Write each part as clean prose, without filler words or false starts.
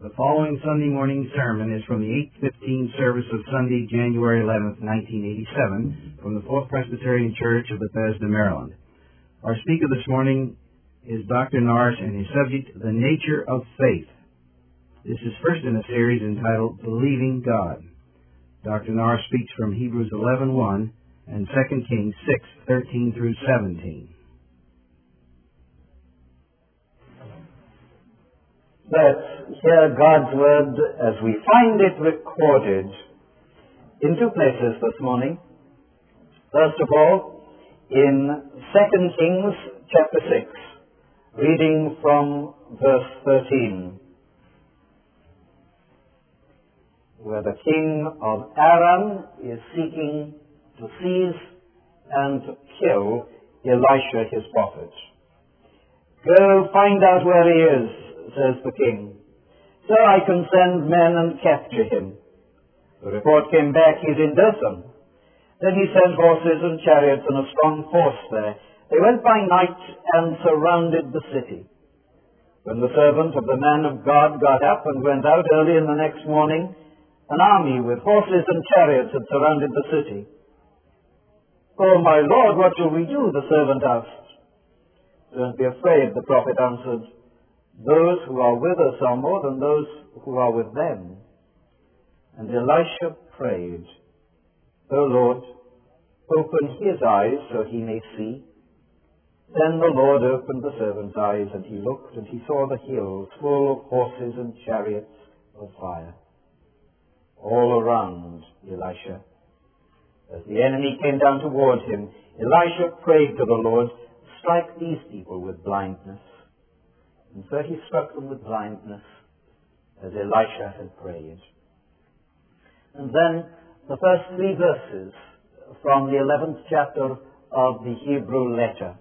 The following Sunday morning sermon is from the 8:15 service of Sunday, January 11th, 1987, from the Fourth Presbyterian Church of Bethesda, Maryland. Our speaker this morning is Dr. Norris, and his subject, The Nature of Faith. This is first in a series entitled Believing God. Dr. Norris speaks from Hebrews 11:1 and 2 Kings 6:13 through 17. Let's hear God's Word as we find it recorded in two places this morning. First of all, in 2 Kings chapter 6, reading from verse 13, where the king of Aram is seeking to seize and to kill Elisha, his prophet. "Go find out where he is," says the king, "so I can send men and capture him." The report came back, "He's in Dothan." Then he sent horses and chariots and a strong force there. They went by night and surrounded the city. When the servant of the man of God got up and went out early in the next morning, an army with horses and chariots had surrounded the city. "Oh, my lord, what shall we do?" the servant asked. "Don't be afraid," the prophet answered. "Those who are with us are more than those who are with them." And Elisha prayed, "O Lord, open his eyes so he may see." Then the Lord opened the servant's eyes, and he looked, and he saw the hills full of horses and chariots of fire all around Elisha. As the enemy came down toward him, Elisha prayed to the Lord, "Strike these people with blindness." And so he struck them with blindness, as Elisha had prayed. And then the first three verses from the 11th chapter of the Hebrew letter.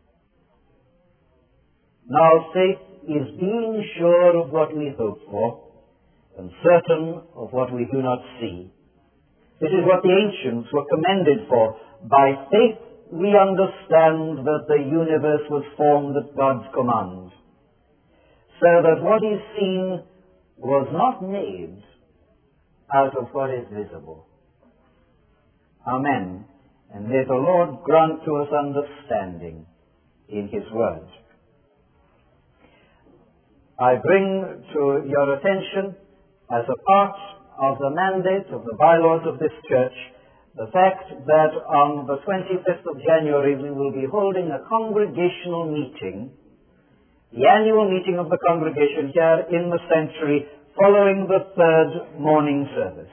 "Now faith is being sure of what we hope for, and certain of what we do not see. It is what the ancients were commended for. By faith we understand that the universe was formed at God's command, so that what is seen was not made out of what is visible." Amen. And may the Lord grant to us understanding in His Word. I bring to your attention, as a part of the mandate of the bylaws of this church, the fact that on the 25th of January we will be holding a congregational meeting, the annual meeting of the congregation here in the sanctuary, following the third morning service.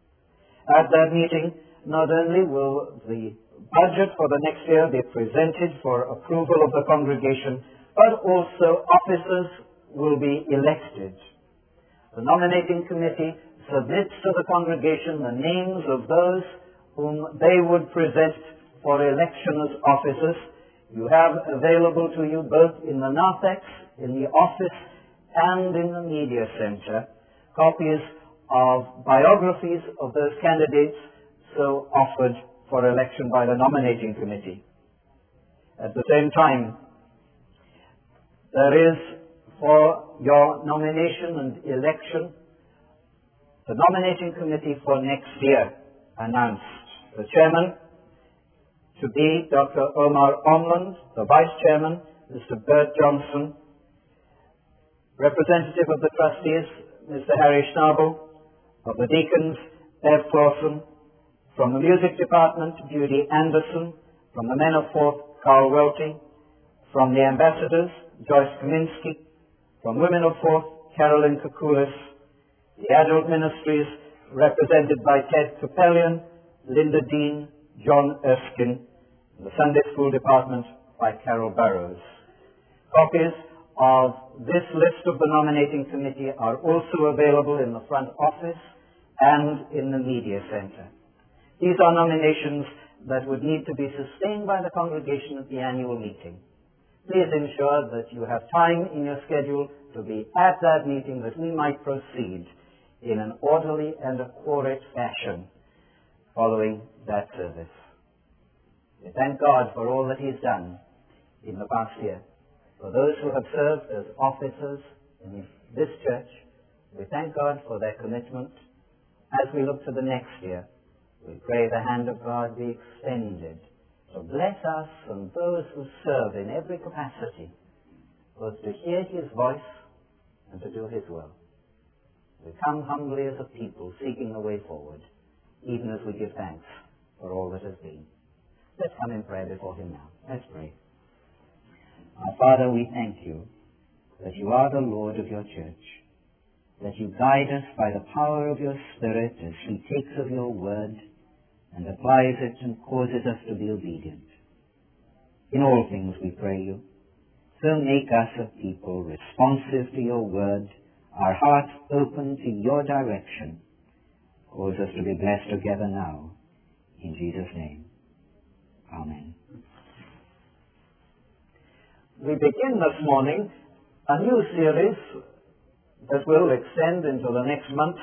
At that meeting, not only will the budget for the next year be presented for approval of the congregation, but also officers will be elected. The nominating committee submits to the congregation the names of those whom they would present for election as officers. You have available to you both in the narthex, in the office, and in the media center, copies of biographies of those candidates so offered for election by the nominating committee. At the same time, there is, for your nomination and election, the nominating committee for next year announced. The chairman to be Dr. Omar Omland, the vice chairman, Mr. Bert Johnson, representative of the trustees, Mr. Harry Schnabel, of the deacons, Bev Clausen, from the music department, Judy Anderson, from the men of Forth, Carl Welty, from the ambassadors, Joyce Kaminsky, from women of Forth, Carolyn Kukulis, the adult ministries, represented by Ted Capellion, Linda Dean, John Erskine, and the Sunday school department by Carol Burrows. Copies of this list of the nominating committee are also available in the front office and in the media center. These are nominations that would need to be sustained by the congregation at the annual meeting. Please ensure that you have time in your schedule to be at that meeting, that we might proceed in an orderly and accurate fashion following that service. We thank God for all that He's done in the past year. For those who have served as officers in this church, We thank God for their commitment. As we look to the next year, we pray the hand of God be extended to bless us and those who serve in every capacity, both to hear his voice and to do his will. We come humbly as a people seeking a way forward, even as we give thanks for all that has been. Let's come in prayer before him now. Let's pray. Our Father, we thank you that you are the Lord of your church, that you guide us by the power of your Spirit as he takes of your word and applies it and causes us to be obedient. In all things we pray you, so make us a people responsive to your word, our hearts open to your direction. Cause us to be blessed together now. In Jesus' name. Amen. We begin this morning a new series that will extend into the next month.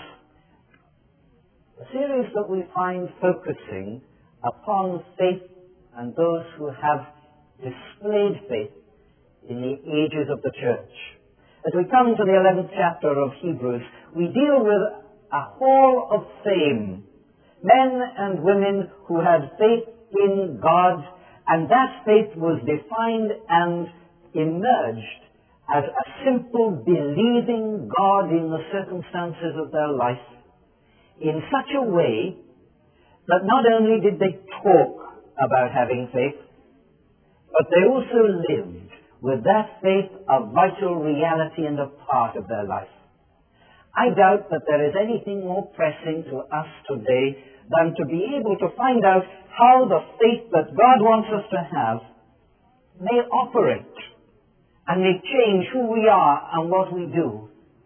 A series that we find focusing upon faith and those who have displayed faith in the ages of the church. As we come to the 11th chapter of Hebrews, we deal with a hall of fame. Men and women who had faith in God, and that faith was defined and emerged as a simple believing God in the circumstances of their life in such a way that not only did they talk about having faith, but they also lived with that faith a vital reality and a part of their life. I doubt that there is anything more pressing to us today than to be able to find out how the faith that God wants us to have may operate and may change who we are and what we do.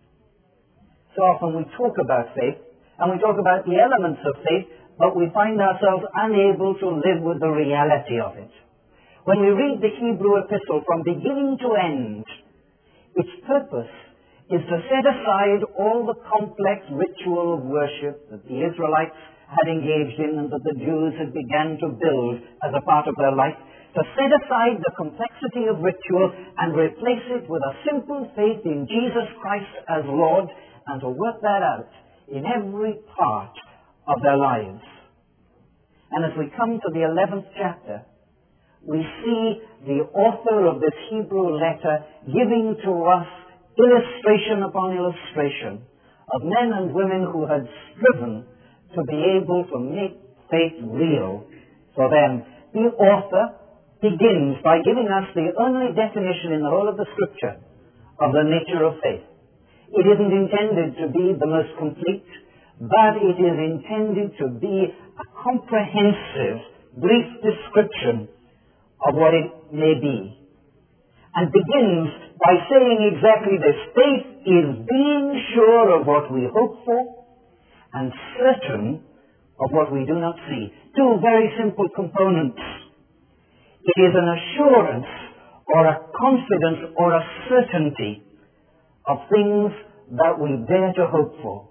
So often we talk about faith, and we talk about the elements of faith, but we find ourselves unable to live with the reality of it. When we read the Hebrew epistle from beginning to end, its purpose is to set aside all the complex ritual of worship that the Israelites had engaged in and that the Jews had begun to build as a part of their life, to set aside the complexity of ritual and replace it with a simple faith in Jesus Christ as Lord, and to work that out in every part of their lives. And as we come to the 11th chapter, we see the author of this Hebrew letter giving to us illustration upon illustration of men and women who had striven to be able to make faith real for them. The author begins by giving us the only definition in the whole of the Scripture of the nature of faith. It isn't intended to be the most complete, but it is intended to be a comprehensive, brief description of what it may be. And begins by saying exactly this: faith is being sure of what we hope for and certain of what we do not see. Two very simple components. It is an assurance or a confidence or a certainty of things that we dare to hope for.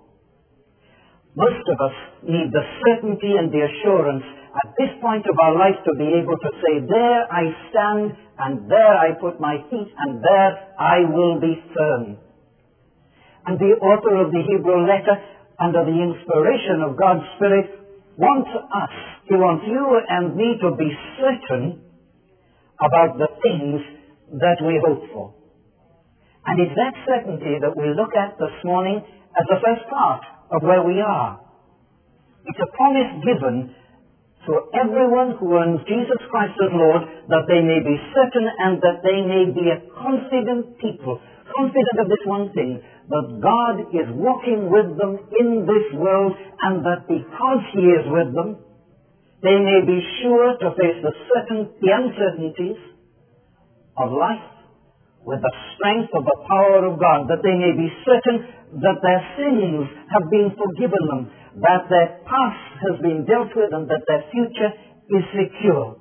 Most of us need the certainty and the assurance at this point of our life to be able to say, there I stand, and there I put my feet, and there I will be firm. And the author of the Hebrew letter, under the inspiration of God's Spirit, wants us, he wants you and me to be certain about the things that we hope for. And it's that certainty that we look at this morning as the first part of where we are. It's a promise given to everyone who owns Jesus Christ as Lord, that they may be certain and that they may be a confident people, confident of this one thing, that God is walking with them in this world, and that because he is with them, they may be sure to face the uncertainties of life with the strength of the power of God, that they may be certain that their sins have been forgiven them, that their past has been dealt with, and that their future is secure.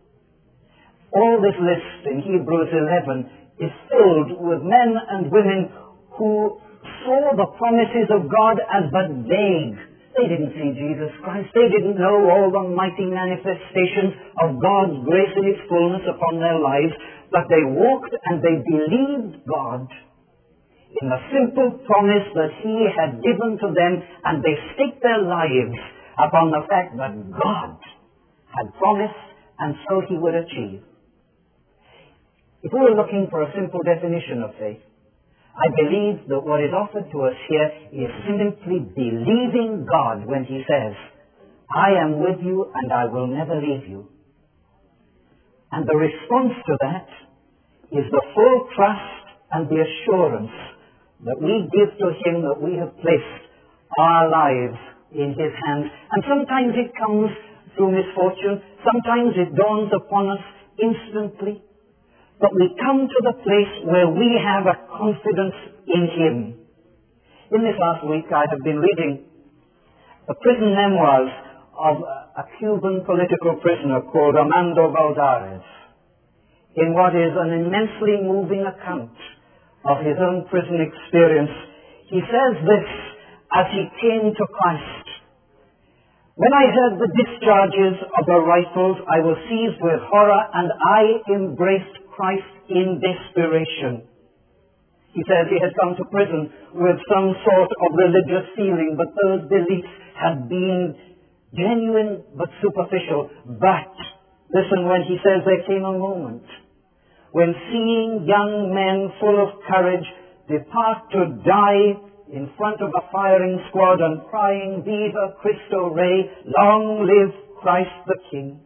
All this list in Hebrews 11 is filled with men and women who saw the promises of God as but vague. They didn't see Jesus Christ. They didn't know all the mighty manifestations of God's grace in its fullness upon their lives. But they walked and they believed God in the simple promise that he had given to them, and they stake their lives upon the fact that God had promised, and so he would achieve. If we were looking for a simple definition of faith, I believe that what is offered to us here is simply believing God when he says, I am with you and I will never leave you. And the response to that is the full trust and the assurance that we give to him that we have placed our lives in his hands. And sometimes it comes through misfortune, sometimes it dawns upon us instantly. But we come to the place where we have a confidence in him. In this last week, I have been reading the prison memoirs of a Cuban political prisoner called Armando Valladares, in what is an immensely moving account of his own prison experience. He says this as he came to Christ. When I heard the discharges of the rifles, I was seized with horror and I embraced Christ in desperation. He says he had come to prison with some sort of religious feeling, but those beliefs had been genuine but superficial. But, listen, when he says there came a moment when seeing young men full of courage depart to die in front of a firing squad and crying, Viva Cristo Rey, long live Christ the King.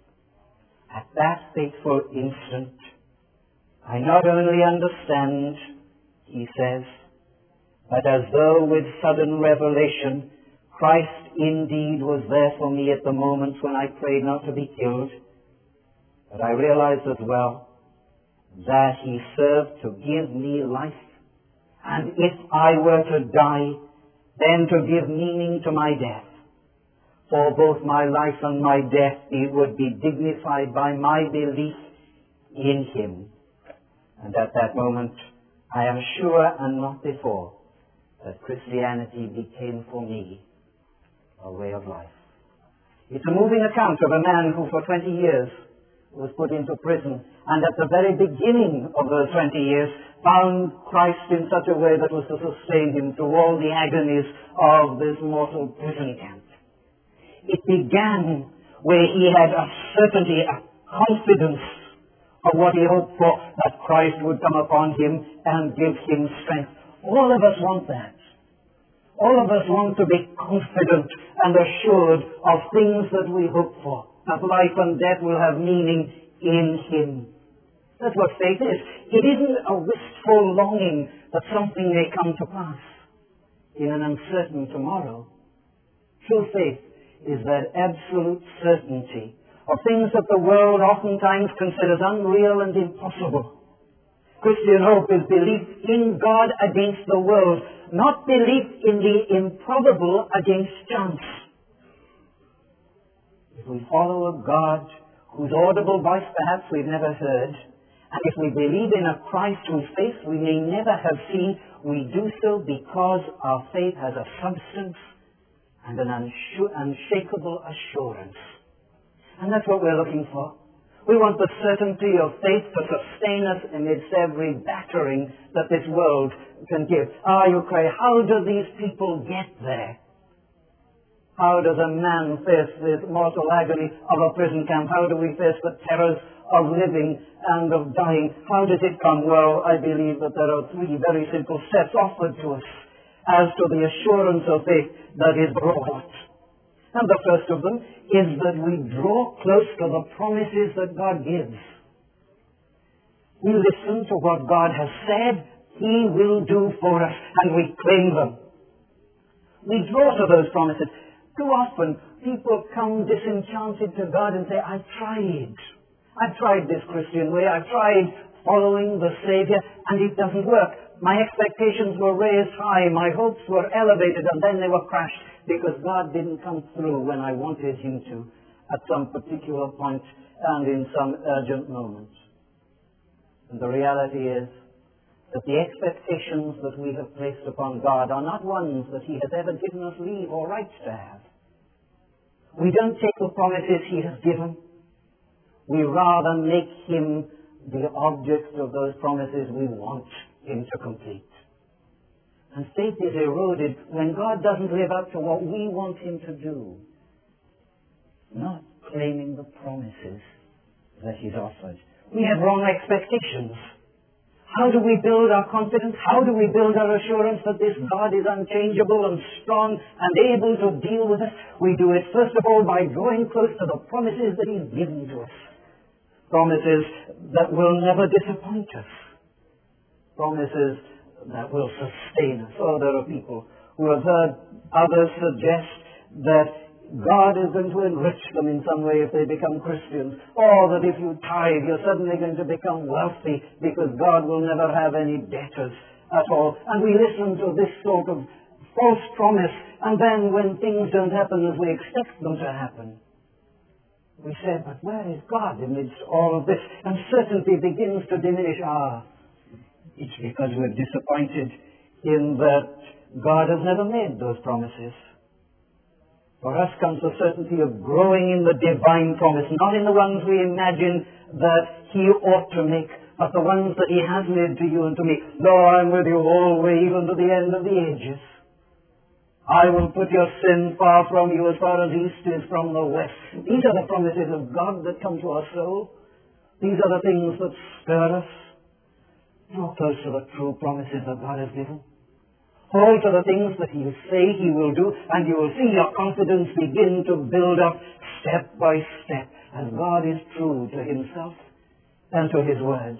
At that fateful instant, I not only understand, he says, but as though with sudden revelation, Christ indeed was there for me at the moment when I prayed not to be killed. But I realized as well that he served to give me life. And if I were to die, then to give meaning to my death. For both my life and my death, it would be dignified by my belief in him. And at that moment, I am sure and not before that Christianity became for me a way of life. It's a moving account of a man who for 20 years was put into prison, and at the very beginning of those 20 years found Christ in such a way that was to sustain him through all the agonies of this mortal prison camp. It began where he had a certainty, a confidence of what he hoped for, that Christ would come upon him and give him strength. All of us want that. All of us want to be confident and assured of things that we hope for, that life and death will have meaning in him. That's what faith is. It isn't a wistful longing that something may come to pass in an uncertain tomorrow. True faith is that absolute certainty of things that the world oftentimes considers unreal and impossible. Christian hope is belief in God against the world, not belief in the improbable against chance. If we follow a God whose audible voice perhaps we've never heard, and if we believe in a Christ whose face we may never have seen, we do so because our faith has a substance and an unshakable assurance. And that's what we're looking for. We want the certainty of faith to sustain us amidst every battering that this world can give. You cry, how do these people get there? How does a man face this mortal agony of a prison camp? How do we face the terrors of living and of dying? How does it come? Well, I believe that there are three very simple steps offered to us as to the assurance of faith that is brought. And the first of them is that we draw close to the promises that God gives. We listen to what God has said he will do for us, and we claim them. We draw to those promises. Too often, people come disenchanted to God and say, I've tried this Christian way, I've tried following the Savior, and it doesn't work. My expectations were raised high, my hopes were elevated, and then they were crushed because God didn't come through when I wanted him to at some particular point and in some urgent moment. And the reality is that the expectations that we have placed upon God are not ones that he has ever given us leave or right to have. We don't take the promises he has given. We rather make him the object of those promises we want him to complete. And faith is eroded when God doesn't live up to what we want Him to do. Not claiming the promises that He's offered. We have wrong expectations. How do we build our confidence? How do we build our assurance that this God is unchangeable and strong and able to deal with us? We do it, first of all, by drawing close to the promises that He's given to us. Promises that will never disappoint us. Promises that will sustain us. Oh, there are people who have heard others suggest that God is going to enrich them in some way if they become Christians, or that if you tithe, you're suddenly going to become wealthy because God will never have any debtors at all. And we listen to this sort of false promise, and then when things don't happen as we expect them to happen, we say, but where is God amidst all of this? And certainty begins to diminish. It's because we're disappointed in that God has never made those promises. For us comes the certainty of growing in the divine promise, not in the ones we imagine that He ought to make, but the ones that He has made to you and to me. Lo, I'm with you always, even to the end of the ages. I will put your sin far from you as far as east is from the west. These are the promises of God that come to our soul. These are the things that stir us. Draw close to the true promises that God has given. Hold to the things that He will say He will do, and you will see your confidence begin to build up step by step as God is true to Himself and to His Word.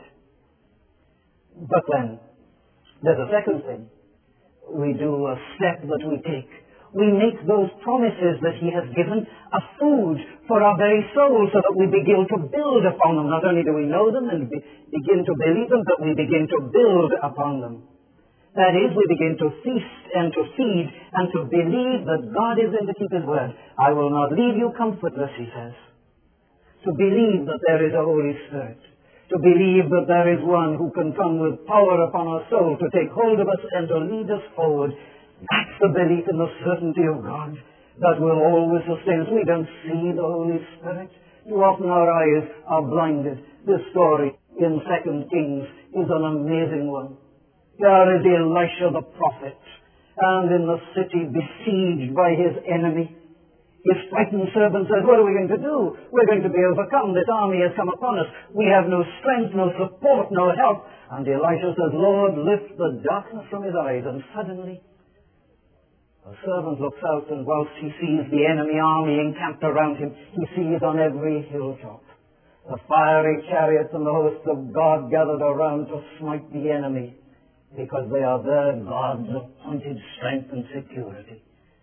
But then, there's a second thing. We do a step that we take. We make those promises that He has given a food for our very soul so that we begin to build upon them. Not only do we know them and begin to believe them, but we begin to build upon them. That is, we begin to feast and to feed and to believe that God is going to keep His word. I will not leave you comfortless, He says. To believe that there is a Holy Spirit. To believe that there is one who can come with power upon our soul to take hold of us and to lead us forward. That's the belief in the certainty of God that will always sustain us. We don't see the Holy Spirit. Too often our eyes are blinded. This story in 2 Kings is an amazing one. There is Elisha the prophet, and in the city besieged by his enemy. His frightened servant says, what are we going to do? We're going to be overcome. This army has come upon us. We have no strength, no support, no help. And Elisha says, Lord, lift the darkness from his eyes. And suddenly, the servant looks out, and whilst he sees the enemy army encamped around him, he sees on every hilltop the fiery chariots and the hosts of God gathered around to smite the enemy, because they are their God's appointed strength and security.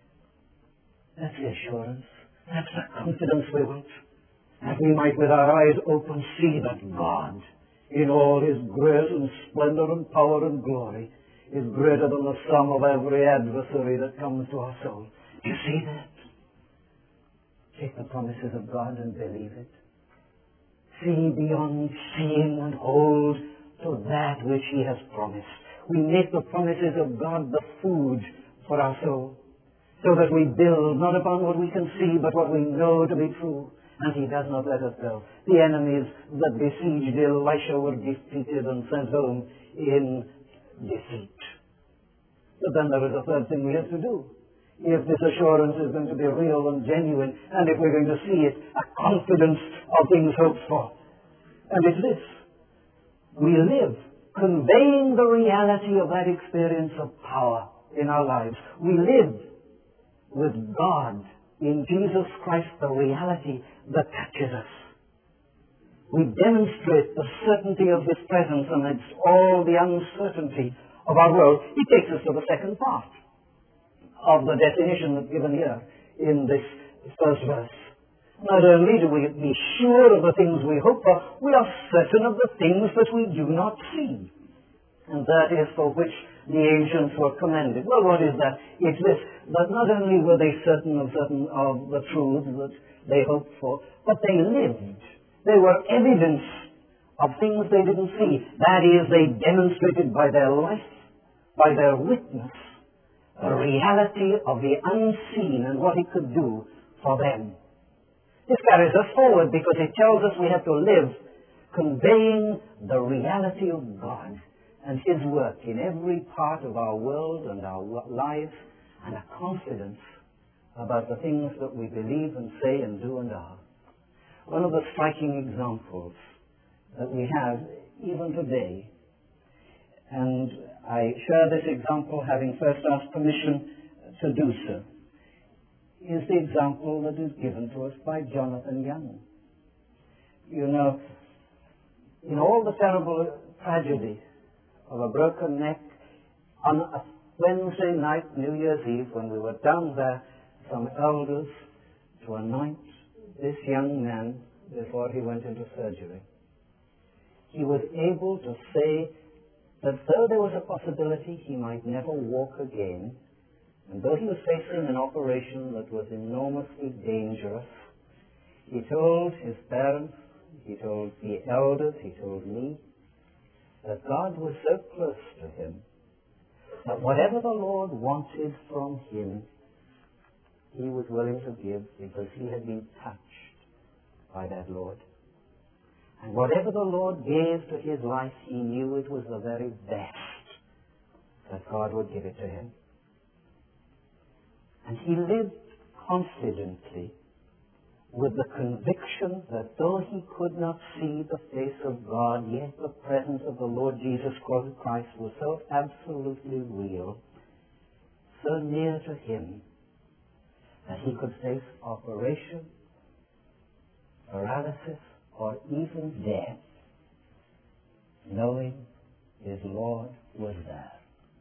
That's the assurance. That's the confidence we want. That we might with our eyes open see that God, in all His grace and splendor and power and glory, is greater than the sum of every adversary that comes to our soul. Do you see that? Take the promises of God and believe it. See beyond seeing and hold to that which He has promised. We make the promises of God the food for our soul, so that we build not upon what we can see, but what we know to be true. And He does not let us go. The enemies that besieged Elisha were defeated and sent home in defeat. But then there is a third thing we have to do. If this assurance is going to be real and genuine, and if we're going to see it, a confidence of things hoped for. And it's this. We live conveying the reality of that experience of power in our lives. We live with God in Jesus Christ, the reality that touches us. We demonstrate the certainty of His presence amidst all the uncertainty of our world. It takes us to the second part of the definition that's given here in this first verse. Not only do we be sure of the things we hope for, we are certain of the things that we do not see. And that is for which the ancients were commended. Well, what is that? It's this, that not only were they certain of the truths that they hoped for, but they lived. They were evidence of things they didn't see. That is, they demonstrated by their life, by their witness, the reality of the unseen and what it could do for them. This carries us forward because it tells us we have to live conveying the reality of God and His work in every part of our world and our lives, and a confidence about the things that we believe and say and do and are. One of the striking examples that we have even today, and I share this example having first asked permission to do so, is the example that is given to us by Jonathan Young. You know, in all the terrible tragedy of a broken neck, on a Wednesday night, New Year's Eve, when we were down there, some elders to anoint this young man before he went into surgery, he was able to say that though there was a possibility he might never walk again, and though he was facing an operation that was enormously dangerous, he told his parents, he told the elders, he told me, that God was so close to him that whatever the Lord wanted from him, he was willing to give because he had been touched by that Lord. And whatever the Lord gave to his life, he knew it was the very best that God would give it to him. And he lived confidently with the conviction that though he could not see the face of God, yet the presence of the Lord Jesus Christ was so absolutely real, so near to him, that he could face operation, paralysis, or even death, knowing his Lord was there,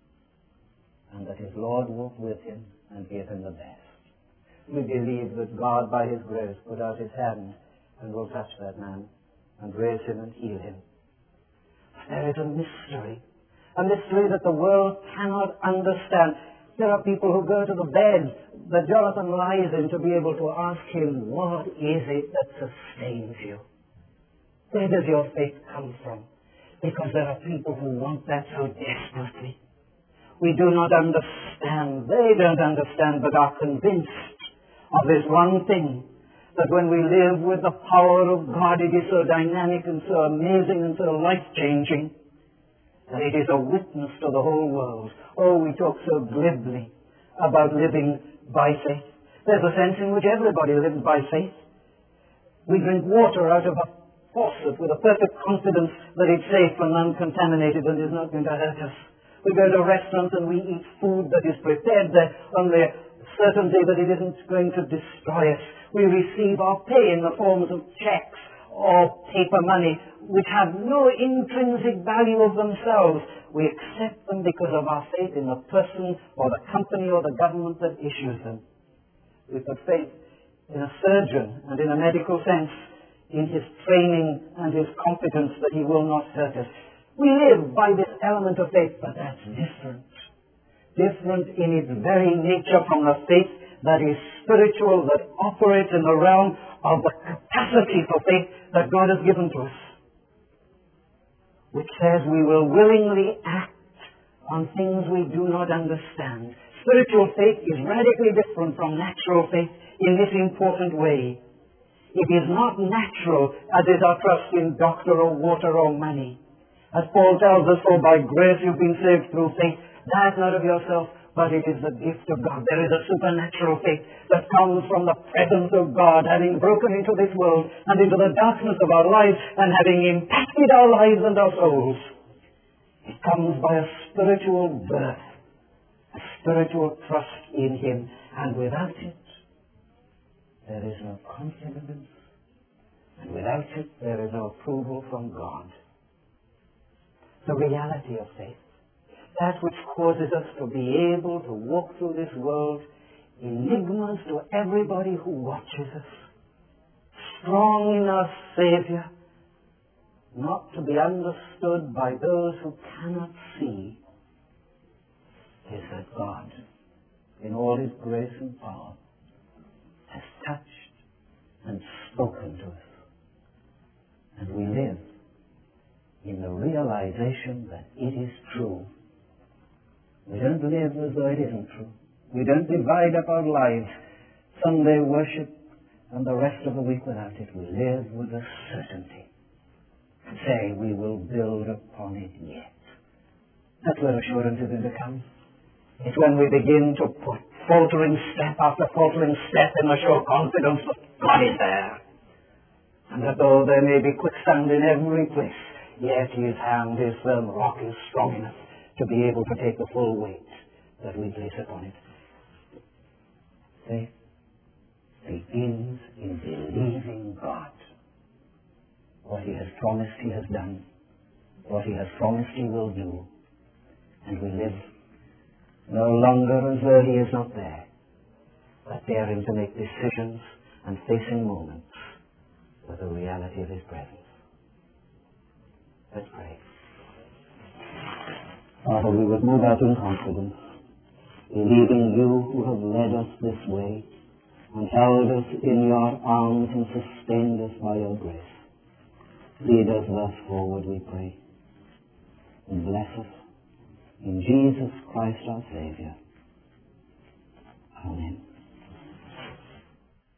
and that his Lord walked with him and gave him the best. We believe that God, by His grace, put out His hand and will touch that man and raise him and heal him. There is a mystery that the world cannot understand. There are people who go to the bed that Jonathan lies in to be able to ask him, what is it that sustains you? Where does your faith come from? Because there are people who want that so desperately. We do not understand, they don't understand, but are convinced of this one thing, that when we live with the power of God, it is so dynamic and so amazing and so life-changing that it is a witness to the whole world. Oh, we talk so glibly about living by faith. There's a sense in which everybody lives by faith. We drink water out of a faucet with a perfect confidence that it's safe and uncontaminated and is not going to hurt us. We go to restaurants and we eat food that is prepared there on the certainty that it isn't going to destroy us. We receive our pay in the forms of checks or paper money, which have no intrinsic value of themselves. We accept them because of our faith in the person or the company or the government that issues them. We put faith in a surgeon and in a medical sense in his training and his competence that he will not hurt us. We live by this element of faith, but that's different. Different in its very nature from the faith that is spiritual, that operates in the realm of the capacity for faith that God has given to us, which says we will willingly act on things we do not understand. Spiritual faith is radically different from natural faith in this important way. It is not natural, as is our trust in doctor or water or money. As Paul tells us, for by grace you've been saved through faith. That not of yourself, but it is the gift of God. There is a supernatural faith that comes from the presence of God, having broken into this world and into the darkness of our lives and having impacted our lives and our souls. It comes by a spiritual birth, a spiritual trust in Him, and without it, there is no confidence, and without it, there is no approval from God. The reality of faith, that which causes us to be able to walk through this world, enigmas to everybody who watches us, strong in our Savior, not to be understood by those who cannot see, is that God, in all His grace and power, has touched and spoken to us. And we live in the realization that it is true. We don't live as though it isn't true. We don't divide up our lives, Sunday worship and the rest of the week without it. We live with a certainty. Say, we will build upon it yet. That's where assurance is going to come. It's when we begin to put faltering step after faltering step in a sure confidence that God is there. And that though there may be quicksand in every place, yet His hand is firm, rock is strong enough to be able to take the full weight that we place upon it. Faith begins in believing God. What He has promised He has done. What He has promised He will do. And we live no longer as though He is not there, but daring to make decisions and facing moments with the reality of His presence. Let's pray. Father, we would move out in confidence, believing You who have led us this way and held us in Your arms and sustained us by Your grace. Lead us thus forward, we pray, and bless us in Jesus Christ our Savior.